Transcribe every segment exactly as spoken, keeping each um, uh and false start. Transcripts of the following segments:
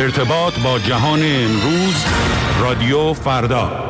ارتباط با جهان امروز، رادیو فردا.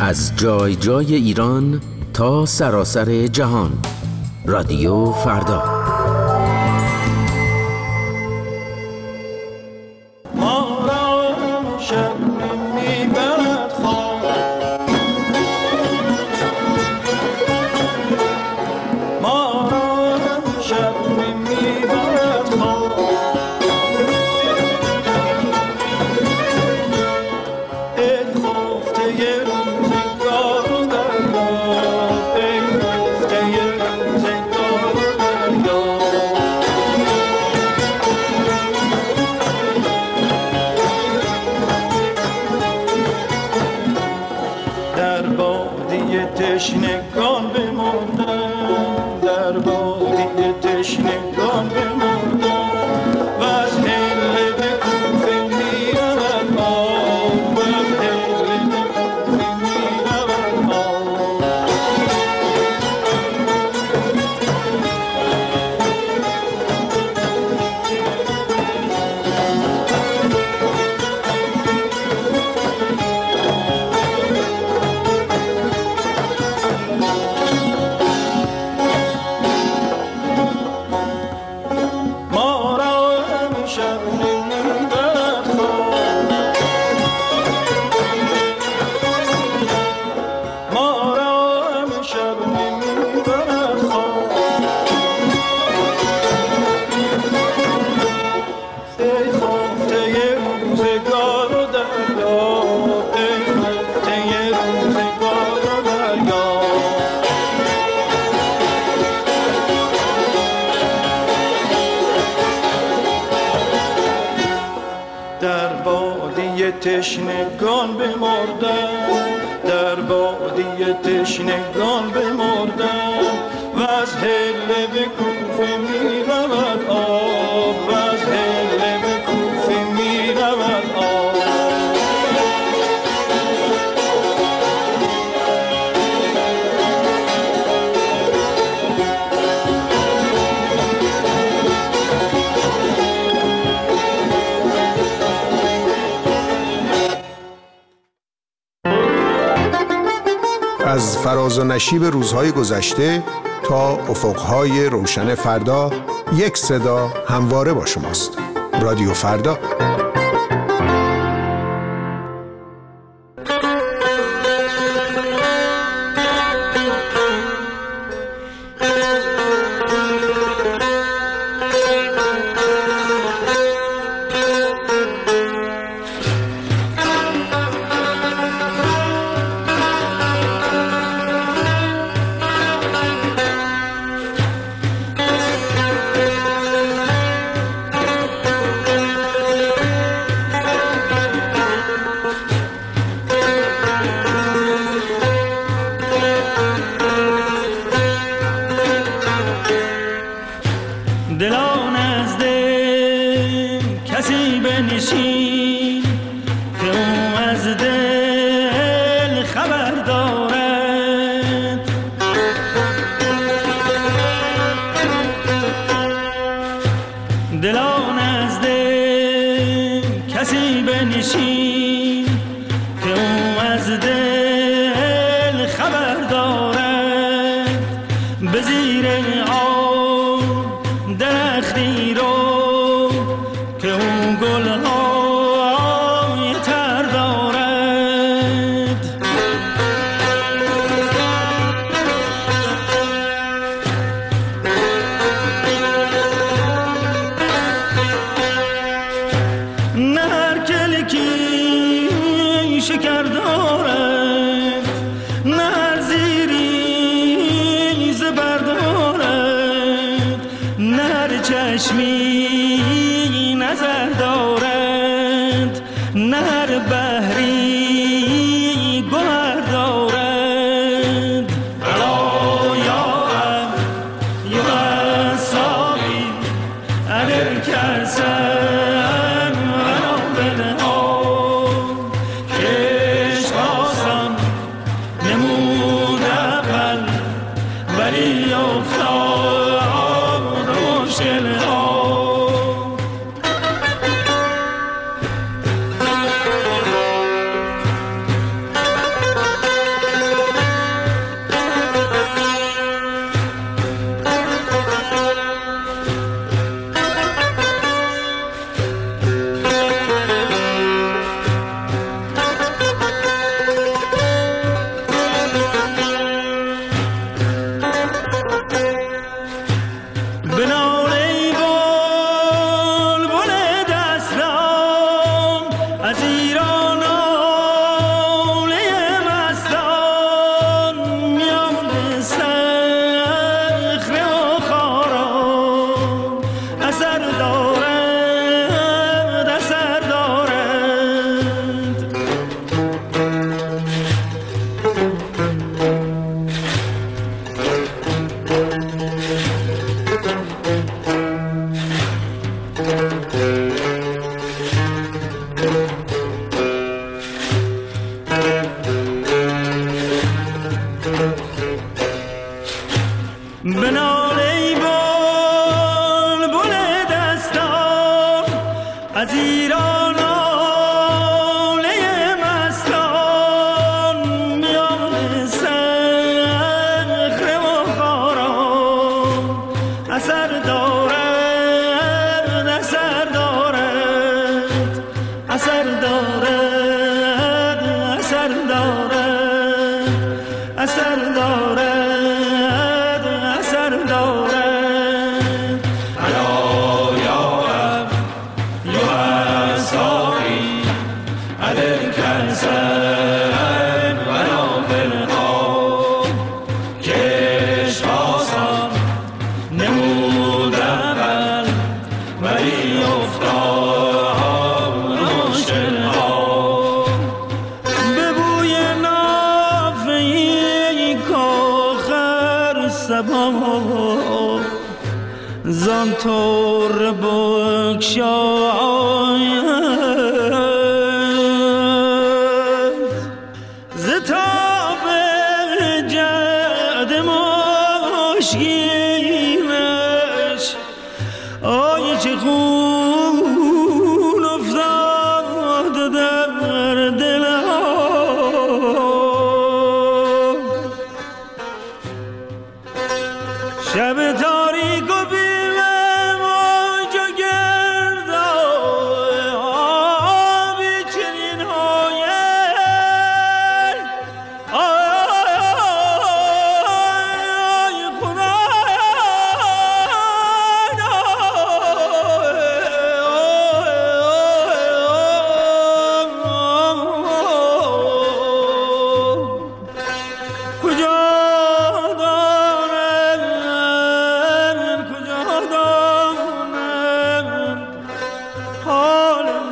از جای جای ایران تا سراسر جهان. رادیو فردا. تشنگان بمردن، در بادی تشنگان بمردن و از هله به کوفه میرود آب، و از هله به کوفه میرود آب. تشنگان بمردن، در بادی تشنگان بمردن و از هله به کوفه میرود آب، و از هله به کوفه میرود آب. از فراز و نشیب روزهای گذشته تا افقهای روشن فردا، یک صدا همواره با شماست. رادیو فردا. دلان از دل کسی بنشین که او از دل خبر دارد. دلان از دل کسی بنشین که او از دل خبر دارد. به زیر درختی رو که اون گلهای تر دارد. نه هر کلکی شکر دارد، نه هر زیری زبر دارد، نه هر چشمی نظر دارد، نه هر بحری گوهر دارد. الا یا یا صافی اگر کسن انا بنها کش آسان نمود اول ولی افتاد مشکل ها. اثر دارد اثر دارد اثر دارد الا یا یا ساقی عليك سن ولا بالقوم كش آسان نمود اول ولی افتاد مشکل ها به بوی نافهی کاخر سبا زان طور بکشاید مشکینش آی چه خون افتاد در دل ها شب تاریک و بیمه موجا گرد آبی چنین هاید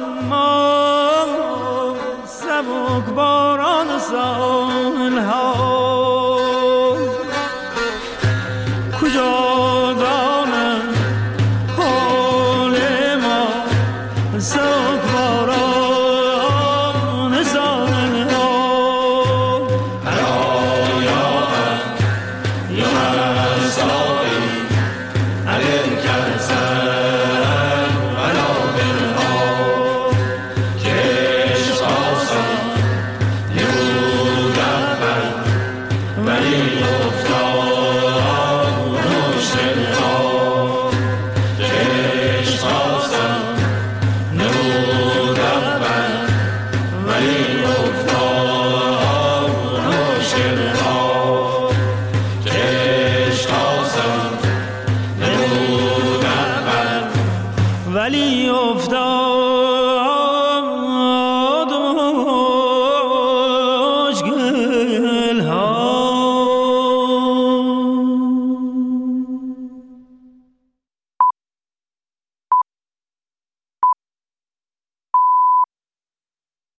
باران سال ها